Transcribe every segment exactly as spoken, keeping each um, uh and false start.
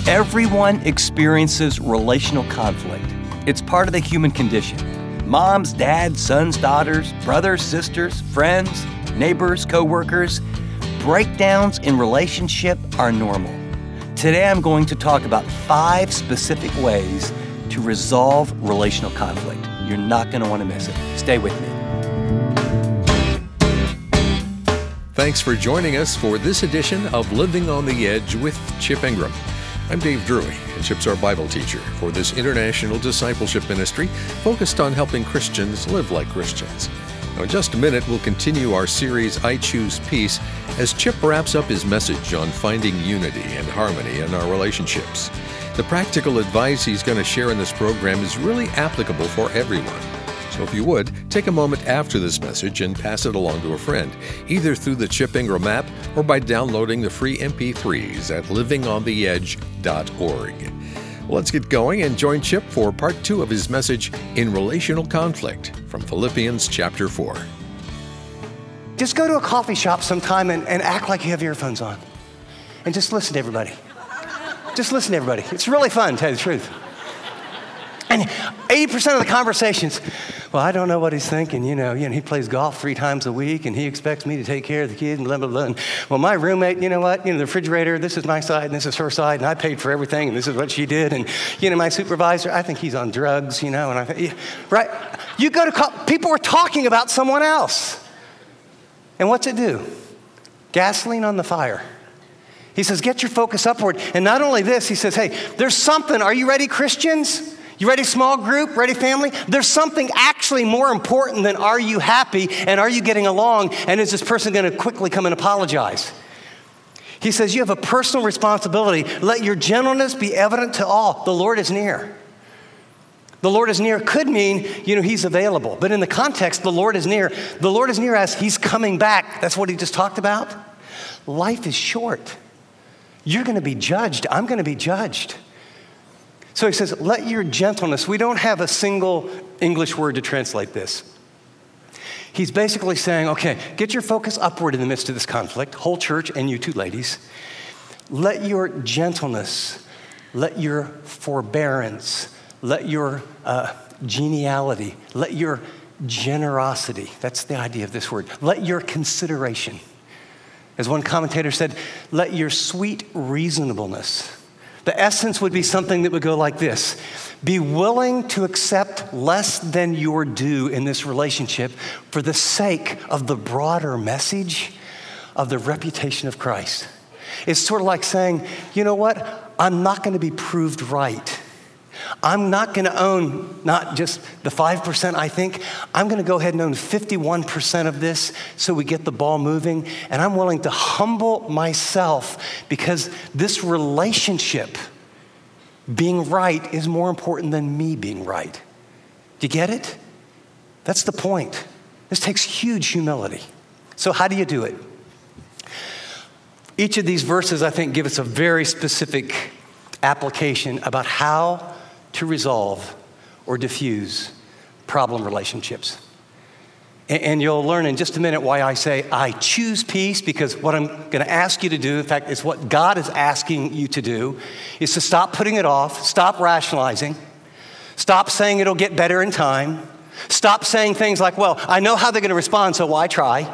Everyone experiences relational conflict. It's part of the human condition. Moms, dads, sons, daughters, brothers, sisters, friends, neighbors, coworkers. Breakdowns in relationship are normal. Today I'm going to talk about five specific ways to resolve relational conflict. You're not going to want to miss it. Stay with me. Thanks for joining us for this edition of Living on the Edge with Chip Ingram. I'm Dave Drury, and Chip's our Bible teacher for this international discipleship ministry focused on helping Christians live like Christians. Now, in just a minute, we'll continue our series, I Choose Peace, as Chip wraps up his message on finding unity and harmony in our relationships. The practical advice he's going to share in this program is really applicable for everyone. So if you would, take a moment after this message and pass it along to a friend, either through the Chip Ingram app or by downloading the free M P threes at living on the edge dot org. Well, let's get going and join Chip for part two of his message, In Relational Conflict, from Philippians chapter four. Just go to a coffee shop sometime and, and act like you have earphones on. And just listen to everybody. Just listen to everybody. It's really fun, to tell you the truth. And eighty percent of the conversations, well, I don't know what he's thinking. You know, you know, he plays golf three times a week, and he expects me to take care of the kids, and blah, blah, blah. And, well, my roommate, you know what? You know, the refrigerator, this is my side, and this is her side, and I paid for everything, and this is what she did. And, you know, my supervisor, I think he's on drugs, you know. And I think, yeah, right? You go to, call, people are talking about someone else. And what's it do? Gasoline on the fire. He says, get your focus upward. And not only this, he says, hey, there's something. Are you ready, Christians? You ready, small group? Ready, family? There's something actually more important than are you happy and are you getting along, and is this person going to quickly come and apologize? He says you have a personal responsibility. Let your gentleness be evident to all. The Lord is near. The Lord is near could mean, you know, he's available. But in the context, the Lord is near. The Lord is near as he's coming back. That's what he just talked about. Life is short. You're going to be judged. I'm going to be judged. So he says, let your gentleness, we don't have a single English word to translate this. He's basically saying, okay, get your focus upward in the midst of this conflict, whole church and you two ladies. Let your gentleness, let your forbearance, let your uh, geniality, let your generosity, that's the idea of this word, let your consideration. As one commentator said, let your sweet reasonableness. The essence would be something that would go like this. Be willing to accept less than your due in this relationship for the sake of the broader message of the reputation of Christ. It's sort of like saying, you know what? I'm not going to be proved right. I'm not going to own not just the five percent I think. I'm going to go ahead and own fifty-one percent of this so we get the ball moving. And I'm willing to humble myself because this relationship being right is more important than me being right. Do you get it? That's the point. This takes huge humility. So how do you do it? Each of these verses, I think, give us a very specific application about how to resolve or diffuse problem relationships. And, and you'll learn in just a minute why I say I choose peace, because what I'm going to ask you to do, in fact, is what God is asking you to do, is to stop putting it off, stop rationalizing, stop saying it'll get better in time, stop saying things like, well, I know how they're going to respond, so why try?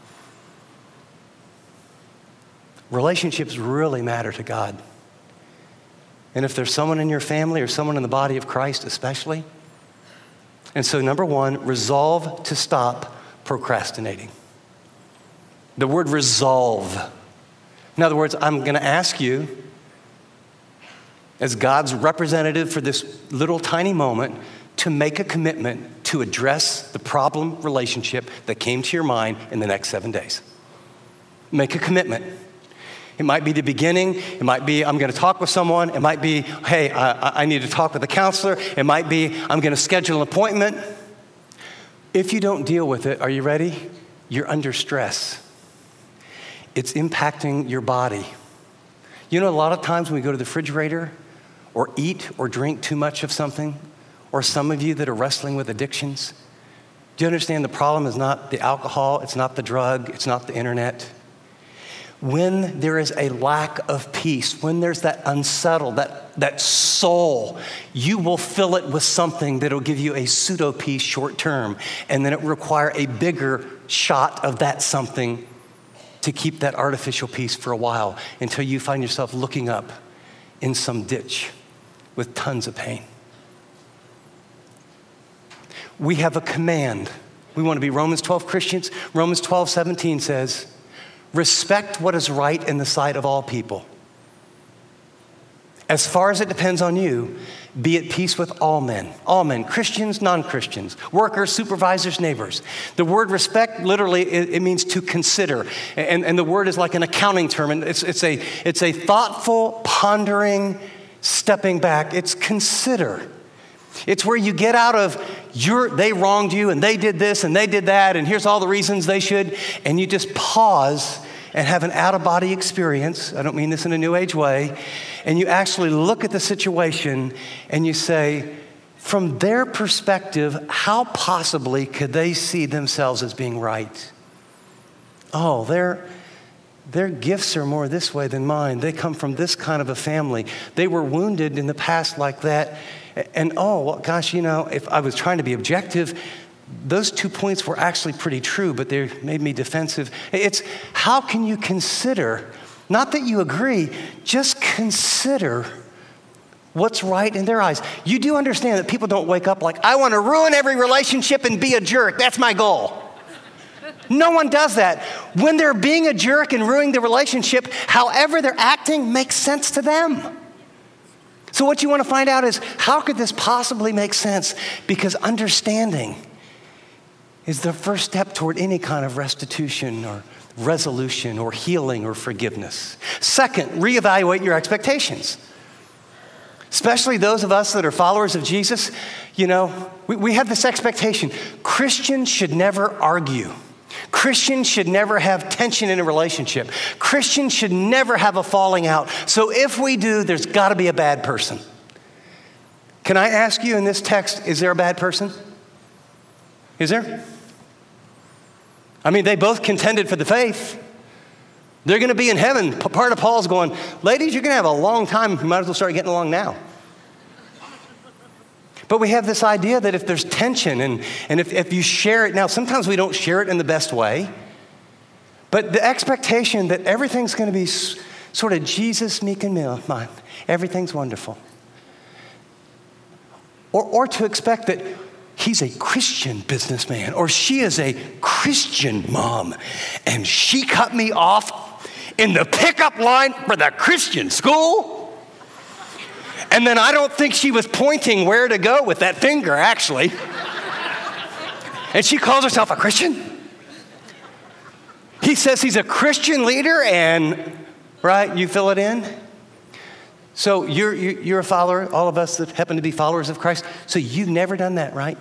Relationships really matter to God. And if there's someone in your family or someone in the body of Christ especially. And so number one, resolve to stop procrastinating. The word resolve. In other words, I'm going to ask you, as God's representative for this little tiny moment, to make a commitment to address the problem relationship that came to your mind in the next seven days. Make a commitment. It might be the beginning. It might be, I'm going to talk with someone. It might be, hey, I, I need to talk with a counselor. It might be, I'm going to schedule an appointment. If you don't deal with it, are you ready? You're under stress. It's impacting your body. You know, a lot of times when we go to the refrigerator or eat or drink too much of something, or some of you that are wrestling with addictions, do you understand the problem is not the alcohol, it's not the drug, it's not the internet. When there is a lack of peace, when there's that unsettled, that, that soul, you will fill it with something that'll give you a pseudo peace short term, and then it will require a bigger shot of that something to keep that artificial peace for a while until you find yourself looking up in some ditch with tons of pain. We have a command. We want to be Romans twelve Christians. Romans twelve seventeen says, respect what is right in the sight of all people. As far as it depends on you, be at peace with all men. All men, Christians, non-Christians, workers, supervisors, neighbors. The word respect, literally, it, it means to consider. And, and the word is like an accounting term. And it's, it's, a, it's a thoughtful, pondering, stepping back. It's consider. It's where you get out of, your, they wronged you, and they did this, and they did that, and here's all the reasons they should, and you just pause and have an out-of-body experience. I don't mean this in a New Age way. And you actually look at the situation and you say, from their perspective, how possibly could they see themselves as being right? Oh, their, their gifts are more this way than mine. They come from this kind of a family. They were wounded in the past like that. And oh, well, gosh, you know, if I was trying to be objective, those two points were actually pretty true, but they made me defensive. It's how can you consider, not that you agree, just consider what's right in their eyes. You do understand that people don't wake up like, I want to ruin every relationship and be a jerk. That's my goal. No one does that. When they're being a jerk and ruining the relationship, however they're acting makes sense to them. So what you want to find out is, how could this possibly make sense? Because understanding is the first step toward any kind of restitution or resolution or healing or forgiveness. Second, reevaluate your expectations. Especially those of us that are followers of Jesus, you know, we, we have this expectation. Christians should never argue. Christians should never have tension in a relationship. Christians should never have a falling out. So if we do, there's got to be a bad person. Can I ask you in this text, is there a bad person? Is there? I mean, they both contended for the faith. They're going to be in heaven. Part of Paul's going, ladies, you're going to have a long time. You might as well start getting along now. But we have this idea that if there's tension and, and if, if you share it, now sometimes we don't share it in the best way, but the expectation that everything's going to be s- sort of Jesus, meek and mild, everything's wonderful. Or, or to expect that he's a Christian businessman or she is a Christian mom and she cut me off in the pickup line for the Christian school. And then I don't think she was pointing where to go with that finger, actually. And she calls herself a Christian. He says he's a Christian leader and, right, you fill it in. So you're, you're a follower, all of us that happen to be followers of Christ. So you've never done that, right?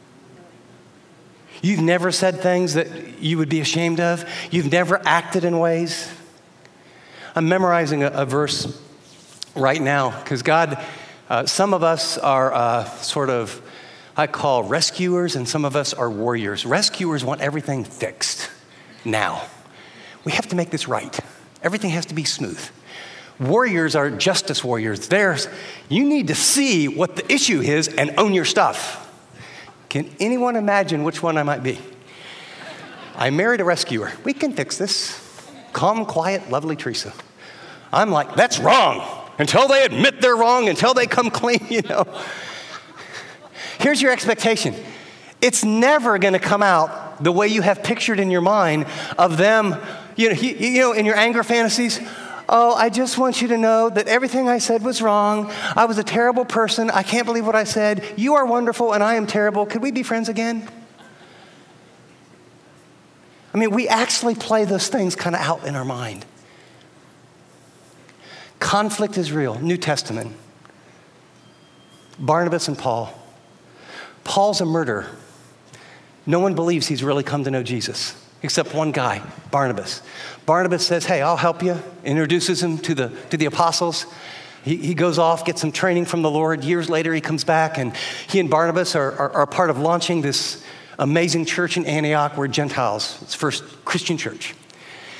You've never said things that you would be ashamed of. You've never acted in ways. I'm memorizing a, a verse right now, because God, uh, some of us are uh, sort of, I call rescuers, and some of us are warriors. Rescuers want everything fixed now. We have to make this right. Everything has to be smooth. Warriors are justice warriors. There's, you need to see what the issue is and own your stuff. Can anyone imagine which one I might be? I married a rescuer. We can fix this. Calm, quiet, lovely Teresa. I'm like, that's wrong. Until they admit they're wrong, until they come clean, you know. Here's your expectation. It's never going to come out the way you have pictured in your mind of them, you know, you, you know, in your anger fantasies. Oh, I just want you to know that everything I said was wrong. I was a terrible person. I can't believe what I said. You are wonderful and I am terrible. Could we be friends again? I mean, we actually play those things kind of out in our mind. Conflict is real. New Testament. Barnabas and Paul. Paul's a murderer. No one believes he's really come to know Jesus, except one guy, Barnabas. Barnabas says, hey, I'll help you. Introduces him to the, to the apostles. He, he goes off, gets some training from the Lord. Years later, he comes back, and he and Barnabas are, are, are part of launching this amazing church in Antioch where Gentiles, it's the first Christian church.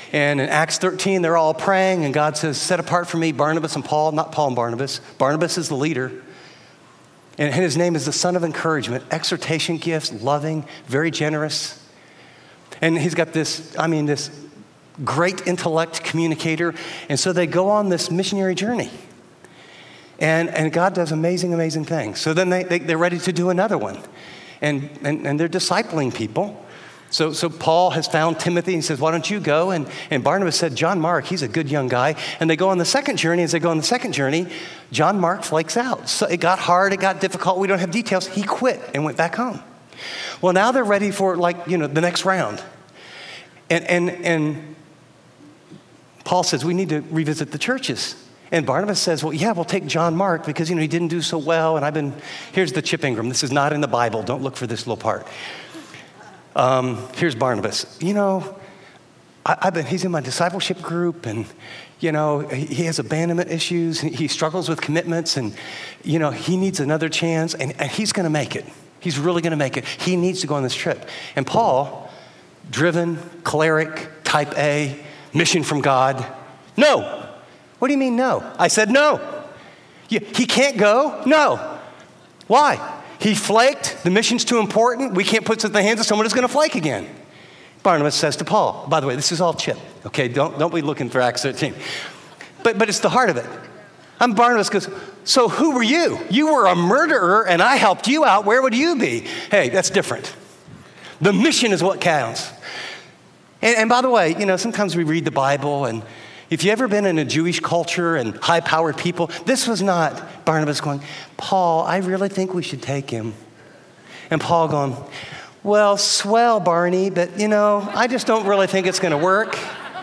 And in Acts thirteen, they're all praying, and God says, set apart for me Barnabas and Paul, not Paul and Barnabas. Barnabas is the leader. And his name is the son of encouragement, exhortation gifts, loving, very generous. And he's got this, I mean, this great intellect communicator. And so they go on this missionary journey. And, and God does amazing, amazing things. So then they, they, they're ready to do another one. And, and, and they're discipling people. So, so Paul has found Timothy and says, why don't you go? And, and Barnabas said, John Mark, he's a good young guy. And they go on the second journey. As they go on the second journey, John Mark flakes out. So it got hard, it got difficult. We don't have details. He quit and went back home. Well, now they're ready for, like, you know, the next round. And, and, and Paul says, we need to revisit the churches. And Barnabas says, well, yeah, we'll take John Mark because, you know, he didn't do so well. And I've been, here's the Chip Ingram. This is not in the Bible. Don't look for this little part. Um, here's Barnabas. You know, I, I've been, he's in my discipleship group, and, you know, he, he has abandonment issues. He, he struggles with commitments, and, you know, he needs another chance, and, and he's going to make it. He's really going to make it. He needs to go on this trip. And Paul, driven, choleric, type A, mission from God, no. What do you mean no? I said no. You, he can't go? No. Why? He flaked. The mission's too important. We can't put it in the hands of someone who's going to flake again. Barnabas says to Paul, by the way, this is all Chip, okay? Don't, don't be looking for Acts thirteen. But, but it's the heart of it. I'm Barnabas goes, so who were you? You were a murderer, and I helped you out. Where would you be? Hey, that's different. The mission is what counts. And, and by the way, you know, sometimes we read the Bible, and if you've ever been in a Jewish culture and high-powered people, this was not Barnabas going, Paul, I really think we should take him. And Paul going, well, swell, Barney, but, you know, I just don't really think it's going to work.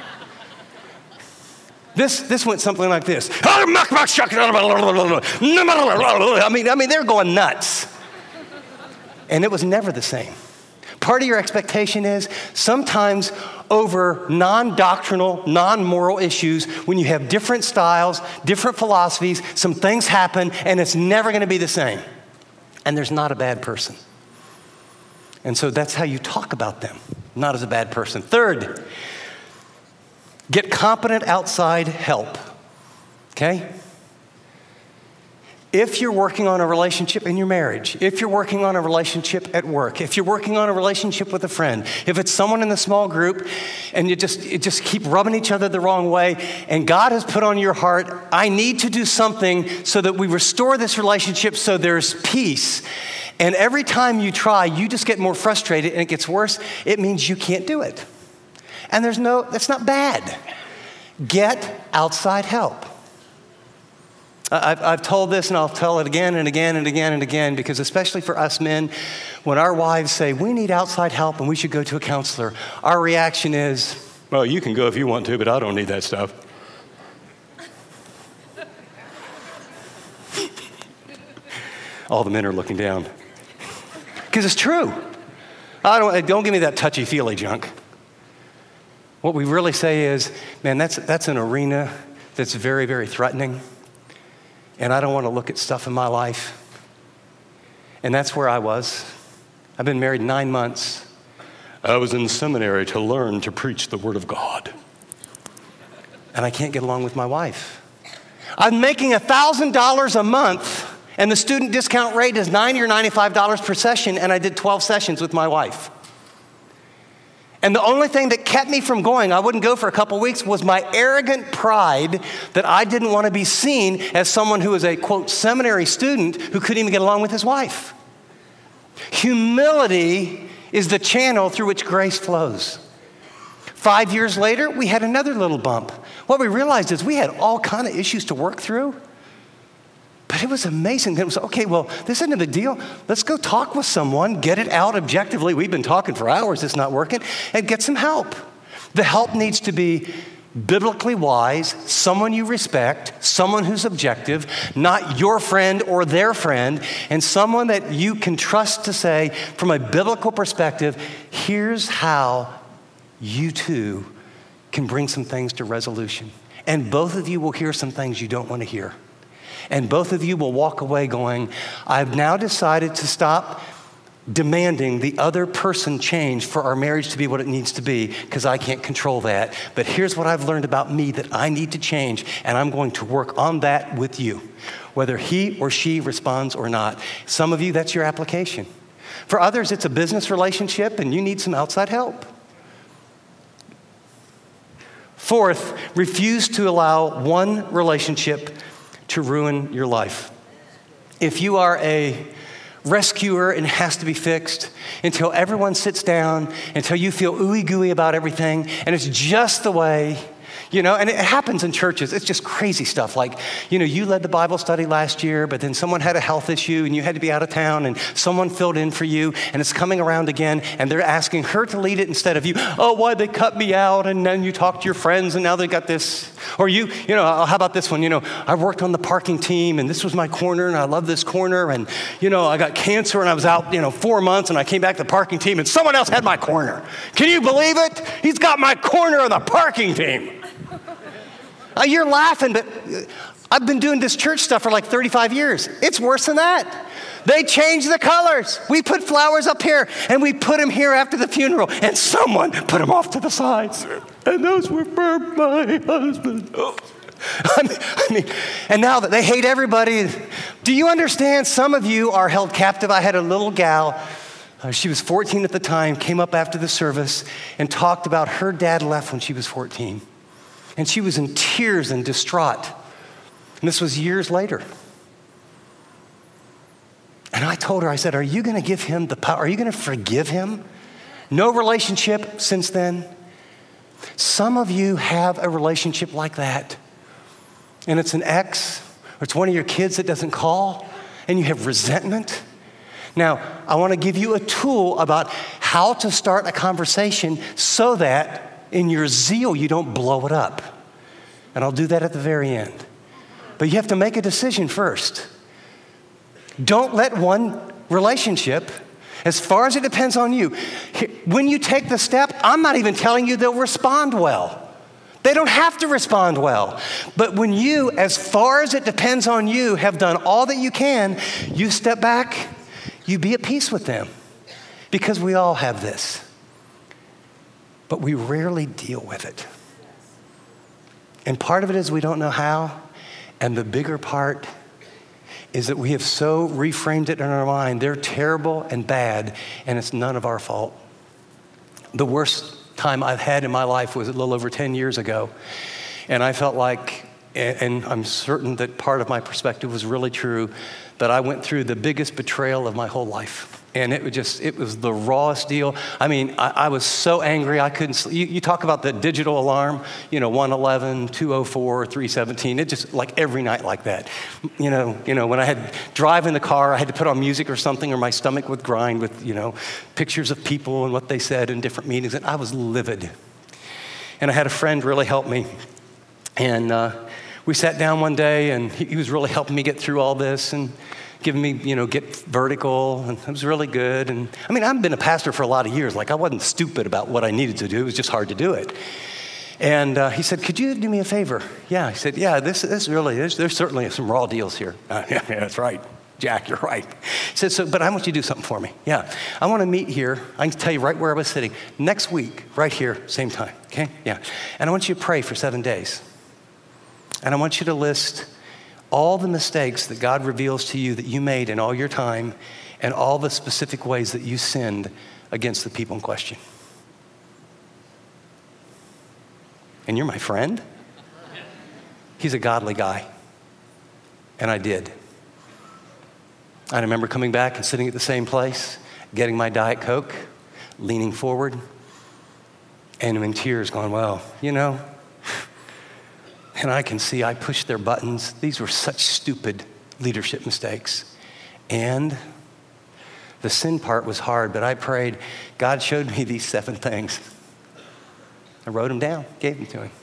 This this went something like this. I mean, I mean, they're going nuts. And it was never the same. Part of your expectation is sometimes over non-doctrinal, non-moral issues, when you have different styles, different philosophies, some things happen, and it's never going to be the same. And there's not a bad person. And so that's how you talk about them, not as a bad person. Third, get competent outside help, okay? If you're working on a relationship in your marriage, if you're working on a relationship at work, if you're working on a relationship with a friend, if it's someone in the small group and you just you just keep rubbing each other the wrong way, and God has put on your heart, I need to do something so that we restore this relationship so there's peace. And every time you try, you just get more frustrated and it gets worse. It means you can't do it. And there's no, that's not bad. Get outside help. I've, I've told this, and I'll tell it again and again and again and again, because especially for us men, when our wives say, we need outside help and we should go to a counselor, our reaction is, well, you can go if you want to, but I don't need that stuff. All the men are looking down. Because it's true. I don't, don't give me that touchy-feely junk. What we really say is, man, that's, that's an arena that's very, very threatening. And I don't want to look at stuff in my life. And that's where I was. I've been married nine months. I was in seminary to learn to preach the Word of God. And I can't get along with my wife. I'm making one thousand dollars a month, and the student discount rate is ninety or ninety-five dollars per session, and I did twelve sessions with my wife. And the only thing that kept me from going, I wouldn't go for a couple weeks, was my arrogant pride that I didn't want to be seen as someone who was a, quote, seminary student who couldn't even get along with his wife. Humility is the channel through which grace flows. Five years later, we had another little bump. What we realized is we had all kind of issues to work through. But it was amazing. It was, okay, well, this isn't a big deal. Let's go talk with someone, get it out objectively. We've been talking for hours, it's not working, and get some help. The help needs to be biblically wise, someone you respect, someone who's objective, not your friend or their friend, and someone that you can trust to say, from a biblical perspective, here's how you two can bring some things to resolution. And both of you will hear some things you don't want to hear. And both of you will walk away going, I've now decided to stop demanding the other person change for our marriage to be what it needs to be, because I can't control that. But here's what I've learned about me that I need to change, and I'm going to work on that with you, whether he or she responds or not. Some of you, that's your application. For others, it's a business relationship and you need some outside help. Fourth, refuse to allow one relationship to ruin your life. If you are a rescuer and it has to be fixed, until everyone sits down, until you feel ooey gooey about everything, and it's just the way, you know, and it happens in churches. It's just crazy stuff. Like, you know, you led the Bible study last year, but then someone had a health issue and you had to be out of town and someone filled in for you and it's coming around again and they're asking her to lead it instead of you. Oh, why'd they cut me out? And then you talk to your friends and now they got this. Or you, you know, how about this one? You know, I worked on the parking team and this was my corner and I love this corner. And, you know, I got cancer and I was out, you know, four months and I came back to the parking team and someone else had my corner. Can you believe it? He's got my corner on the parking team. Uh, you're laughing, but I've been doing this church stuff for like thirty-five years. It's worse than that. They changed the colors. We put flowers up here, and we put them here after the funeral, and someone put them off to the sides. And those were for my husband. Oh. I mean, I mean, and now that they hate everybody, do you understand? Some of you are held captive. I had a little gal. Uh, she was fourteen at the time, came up after the service and talked about her dad left when she was fourteen. And she was in tears and distraught. And this was years later. And I told her, I said, are you going to give him the power? Are you going to forgive him? No relationship since then. Some of you have a relationship like that. And it's an ex, or it's one of your kids that doesn't call, and you have resentment. Now, I want to give you a tool about how to start a conversation so that in your zeal, you don't blow it up. And I'll do that at the very end. But you have to make a decision first. Don't let one relationship, as far as it depends on you, when you take the step, I'm not even telling you they'll respond well. They don't have to respond well. But when you, as far as it depends on you, have done all that you can, you step back, you be at peace with them. Because we all have this. But we rarely deal with it. And part of it is we don't know how. And the bigger part is that we have so reframed it in our mind. They're terrible and bad, and it's none of our fault. The worst time I've had in my life was a little over ten years ago. And I felt like, and I'm certain that part of my perspective was really true, that I went through the biggest betrayal of my whole life. And it was just, it was the rawest deal. I mean, I, I was so angry I couldn't sleep. You, you talk about the digital alarm, you know, one eleven, two oh four, three seventeen. It just, like every night like that. You know, you know, when I had drive in the car, I had to put on music or something, or my stomach would grind with, you know, pictures of people and what they said in different meetings. And I was livid. And I had a friend really help me. And uh, we sat down one day, and he, he was really helping me get through all this and giving me, you know, get vertical, and it was really good. And I mean, I've been a pastor for a lot of years. Like, I wasn't stupid about what I needed to do. It was just hard to do it. And uh, he said, could you do me a favor? Yeah, he said, yeah, this, this really, there's, there's certainly some raw deals here. Uh, yeah, yeah, that's right. Jack, you're right. He said, so, but I want you to do something for me. Yeah, I want to meet here. I can tell you right where I was sitting. Next week, right here, same time, okay? Yeah. And I want you to pray for seven days. And I want you to list all the mistakes that God reveals to you that you made in all your time, and all the specific ways that you sinned against the people in question. And you're my friend? He's a godly guy. And I did. I remember coming back and sitting at the same place, getting my Diet Coke, leaning forward, and in tears going, well, you know, and I can see I pushed their buttons. These were such stupid leadership mistakes. And the sin part was hard, but I prayed. God showed me these seven things. I wrote them down, gave them to him.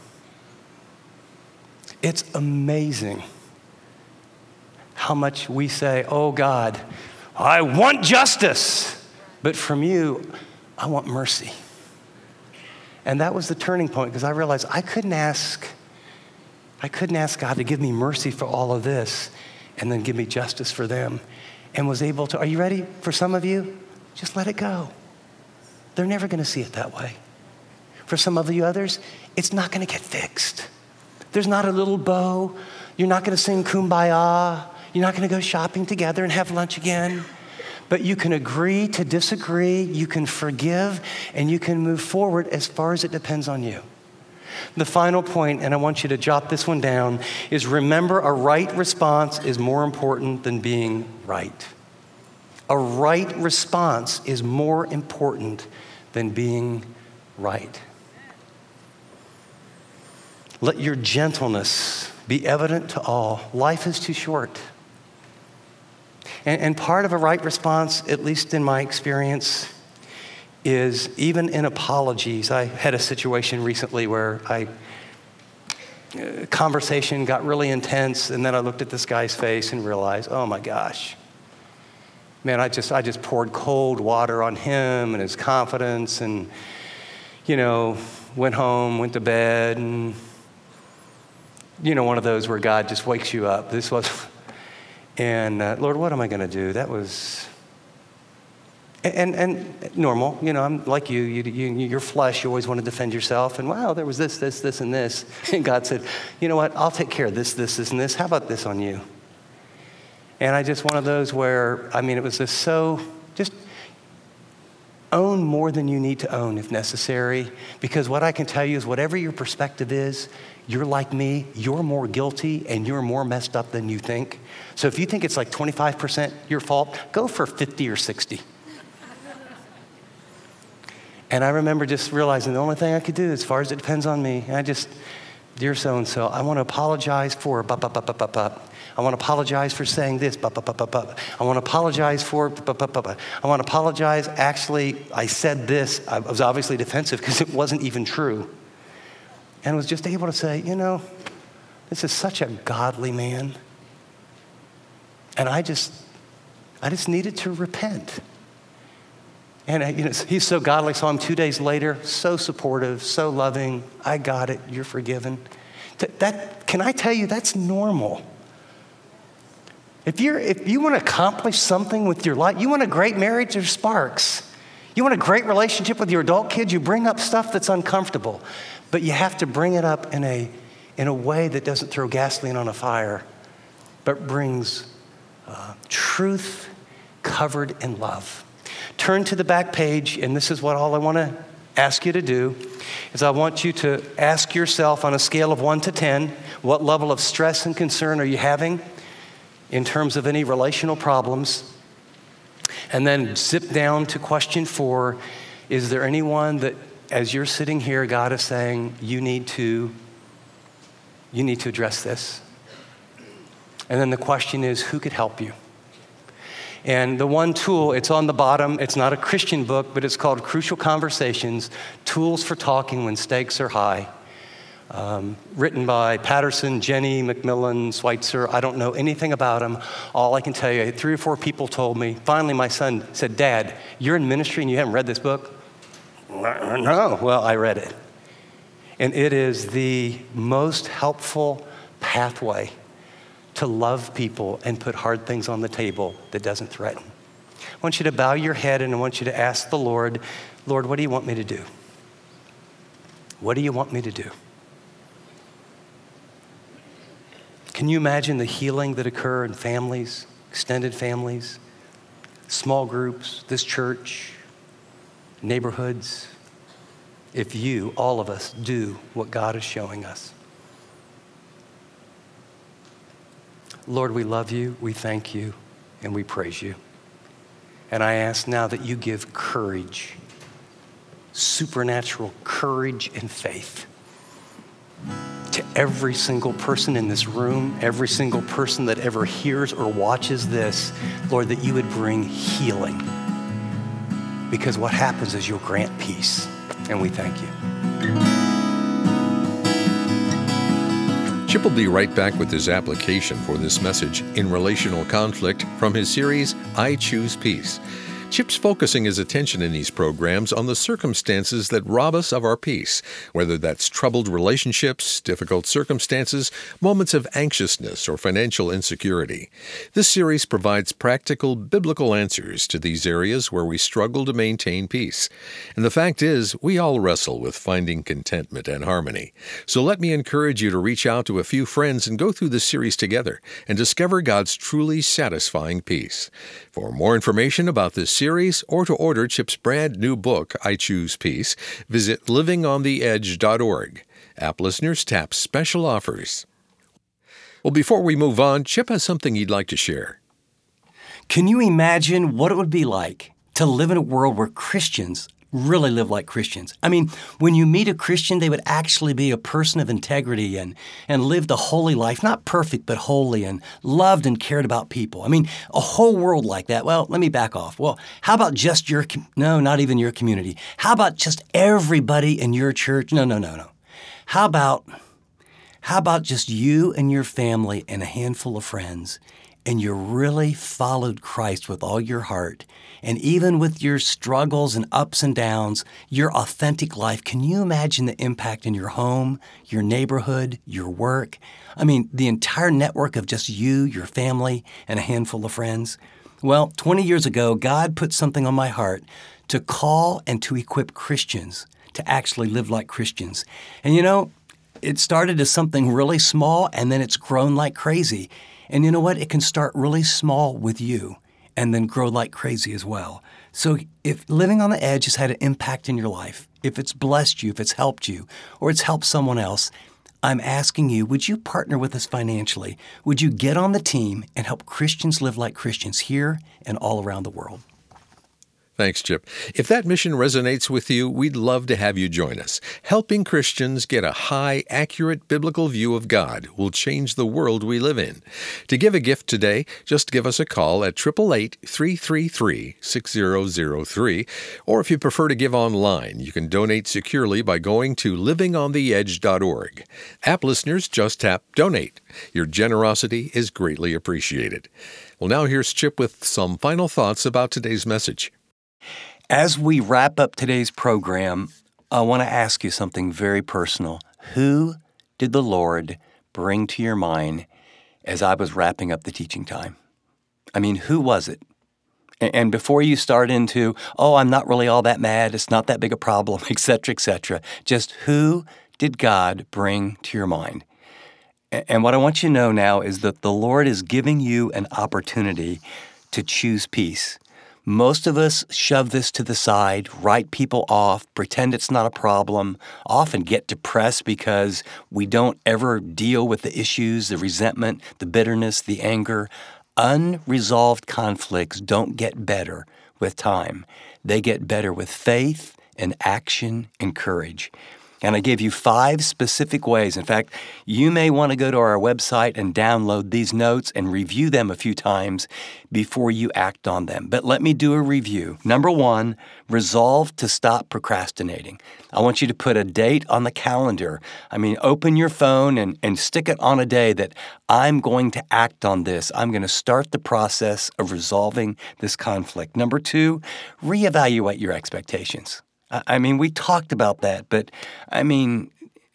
It's amazing how much we say, oh God, I want justice. But from you, I want mercy. And that was the turning point, because I realized I couldn't ask I couldn't ask God to give me mercy for all of this and then give me justice for them, and was able to. Are you ready for some of you? Just let it go. They're never going to see it that way. For some of you others, it's not going to get fixed. There's not a little bow. You're not going to sing Kumbaya. You're not going to go shopping together and have lunch again. But you can agree to disagree. You can forgive, and you can move forward as far as it depends on you. The final point, and I want you to jot this one down, is remember a right response is more important than being right. A right response is more important than being right. Let your gentleness be evident to all. Life is too short. And, and part of a right response, at least in my experience, is even in apologies. I had a situation recently where I, uh, conversation got really intense, and then I looked at this guy's face and realized, oh my gosh, man, I just I just poured cold water on him and his confidence, and you know, went home, went to bed, and you know, one of those where God just wakes you up. This was, and uh, Lord, what am I going to do? That was. And, and normal, you know, I'm like you, you, you, your flesh, you always want to defend yourself. And wow, there was this, this, this, and this. And God said, you know what, I'll take care of this, this, this, and this. How about this on you? And I just, one of those where, I mean, it was just so, just own more than you need to own if necessary. Because what I can tell you is whatever your perspective is, you're like me, you're more guilty and you're more messed up than you think. So if you think it's like twenty-five percent your fault, go for fifty or sixty. And I remember just realizing the only thing I could do, as far as it depends on me, I just, dear so-and-so, I want to apologize for, bup, bup, bup, bup, bup, bup. I want to apologize for saying this, bup, bup, bup, bup, bup. I want to apologize for, bup, bup, bup, bup. I want to apologize, actually, I said this. I was obviously defensive because it wasn't even true. And was just able to say, you know, this is such a godly man. And I just, I just needed to repent. And you know, he's so godly, so I'm two days later, so supportive, so loving. I got it, you're forgiven. That, can I tell you, that's normal. If you're, if you want to accomplish something with your life, you want a great marriage, there's sparks. You want a great relationship with your adult kids, you bring up stuff that's uncomfortable. But you have to bring it up in a, in a way that doesn't throw gasoline on a fire, but brings uh, truth covered in love. Turn to the back page, and this is what all I want to ask you to do, is I want you to ask yourself on a scale of one to ten, what level of stress and concern are you having in terms of any relational problems? And then zip down to question four, is there anyone that, as you're sitting here, God is saying, you need to, you need to address this? And then the question is, who could help you? And the one tool, it's on the bottom. It's not a Christian book, but it's called Crucial Conversations, Tools for Talking When Stakes Are High. Um, written by Patterson, Jenny, McMillan, Schweitzer. I don't know anything about them. All I can tell you, three or four people told me. Finally, my son said, Dad, you're in ministry and you haven't read this book? No. Well, I read it. And it is the most helpful pathway to love people and put hard things on the table that doesn't threaten. I want you to bow your head and I want you to ask the Lord, Lord, what do you want me to do? What do you want me to do? Can you imagine the healing that occur in families, extended families, small groups, this church, neighborhoods, if you, all of us, do what God is showing us? Lord, we love you, we thank you, and we praise you. And I ask now that you give courage, supernatural courage and faith to every single person in this room, every single person that ever hears or watches this, Lord, that you would bring healing. Because what happens is you'll grant peace, and we thank you. Chip will be right back with his application for this message in relational conflict from his series, I Choose Peace. Chip's focusing his attention in these programs on the circumstances that rob us of our peace, whether that's troubled relationships, difficult circumstances, moments of anxiousness, or financial insecurity. This series provides practical biblical answers to these areas where we struggle to maintain peace. And the fact is, we all wrestle with finding contentment and harmony. So let me encourage you to reach out to a few friends and go through this series together and discover God's truly satisfying peace. For more information about this series or to order Chip's brand new book, I Choose Peace, visit living on the edge dot org. App listeners tap special offers. Well, before we move on, Chip has something he'd like to share. Can you imagine what it would be like to live in a world where Christians really live like Christians? I mean, when you meet a Christian, they would actually be a person of integrity and, and lived a holy life, not perfect, but holy, and loved and cared about people. I mean, a whole world like that. Well, let me back off. Well, how about just your, com- no, not even your community. How about just everybody in your church? No, no, no, no. How about, how about just you and your family and a handful of friends, and you really followed Christ with all your heart, and even with your struggles and ups and downs, your authentic life? Can you imagine the impact in your home, your neighborhood, your work? I mean, the entire network of just you, your family, and a handful of friends? Well, twenty years ago, God put something on my heart to call and to equip Christians to actually live like Christians. And you know, it started as something really small, and then it's grown like crazy. And you know what? It can start really small with you and then grow like crazy as well. So if living on the edge has had an impact in your life, if it's blessed you, if it's helped you, or it's helped someone else, I'm asking you, would you partner with us financially? Would you get on the team and help Christians live like Christians here and all around the world? Thanks, Chip. If that mission resonates with you, we'd love to have you join us. Helping Christians get a high, accurate biblical view of God will change the world we live in. To give a gift today, just give us a call at eight eight eight, three three three, six zero zero three, or if you prefer to give online, you can donate securely by going to living on the edge dot org. App listeners, just tap Donate. Your generosity is greatly appreciated. Well, now here's Chip with some final thoughts about today's message. As we wrap up today's program, I want to ask you something very personal. Who did the Lord bring to your mind as I was wrapping up the teaching time? I mean, who was it? And before you start into, oh, I'm not really all that mad, it's not that big a problem, et cetera, et cetera, just who did God bring to your mind? And what I want you to know now is that the Lord is giving you an opportunity to choose peace. Most of us shove this to the side, write people off, pretend it's not a problem, often get depressed because we don't ever deal with the issues, the resentment, the bitterness, the anger. Unresolved conflicts don't get better with time. They get better with faith and action and courage. And I gave you five specific ways. In fact, you may want to go to our website and download these notes and review them a few times before you act on them. But let me do a review. Number one, resolve to stop procrastinating. I want you to put a date on the calendar. I mean, open your phone and, and stick it on a day that I'm going to act on this. I'm going to start the process of resolving this conflict. Number two, reevaluate your expectations. I mean, we talked about that, but I mean,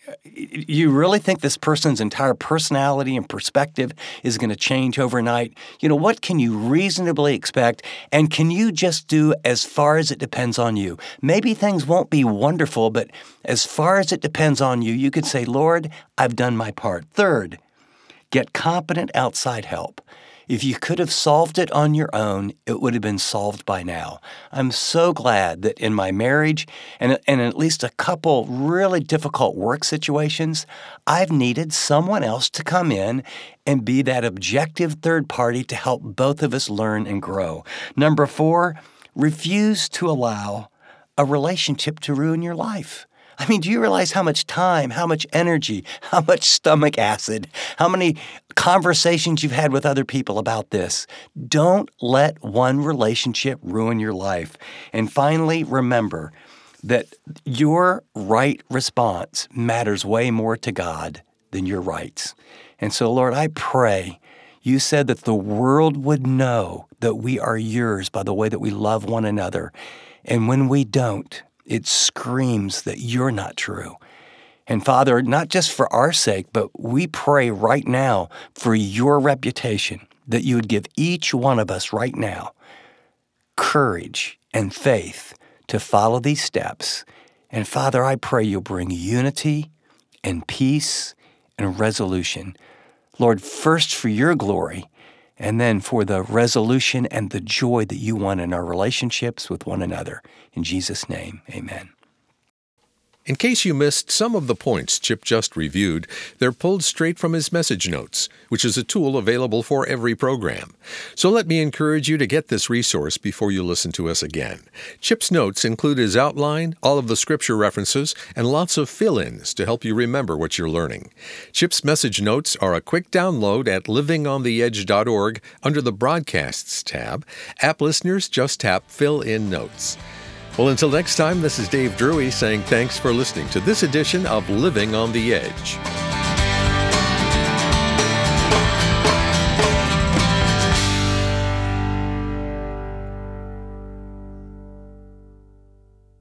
you really think this person's entire personality and perspective is going to change overnight? You know, what can you reasonably expect? And can you just do as far as it depends on you? Maybe things won't be wonderful, but as far as it depends on you, you could say, Lord, I've done my part. Third, get competent outside help. If you could have solved it on your own, it would have been solved by now. I'm so glad that in my marriage and, and at least a couple really difficult work situations, I've needed someone else to come in and be that objective third party to help both of us learn and grow. Number four, refuse to allow a relationship to ruin your life. I mean, do you realize how much time, how much energy, how much stomach acid, how many conversations you've had with other people about this? Don't let one relationship ruin your life. And finally, remember that your right response matters way more to God than your rights. And so, Lord, I pray You said that the world would know that we are yours by the way that we love one another. And when we don't, it screams that you're not true. And Father, not just for our sake, but we pray right now for your reputation, that you would give each one of us right now courage and faith to follow these steps. And Father, I pray you'll bring unity and peace and resolution. Lord, first for your glory, and then for the resolution and the joy that you want in our relationships with one another. In Jesus' name, amen. In case you missed some of the points Chip just reviewed, they're pulled straight from his message notes, which is a tool available for every program. So let me encourage you to get this resource before you listen to us again. Chip's notes include his outline, all of the scripture references, and lots of fill-ins to help you remember what you're learning. Chip's message notes are a quick download at living on the edge dot org under the Broadcasts tab. App listeners just tap Fill in Notes. Well, until next time, this is Dave Drury saying thanks for listening to this edition of Living on the Edge.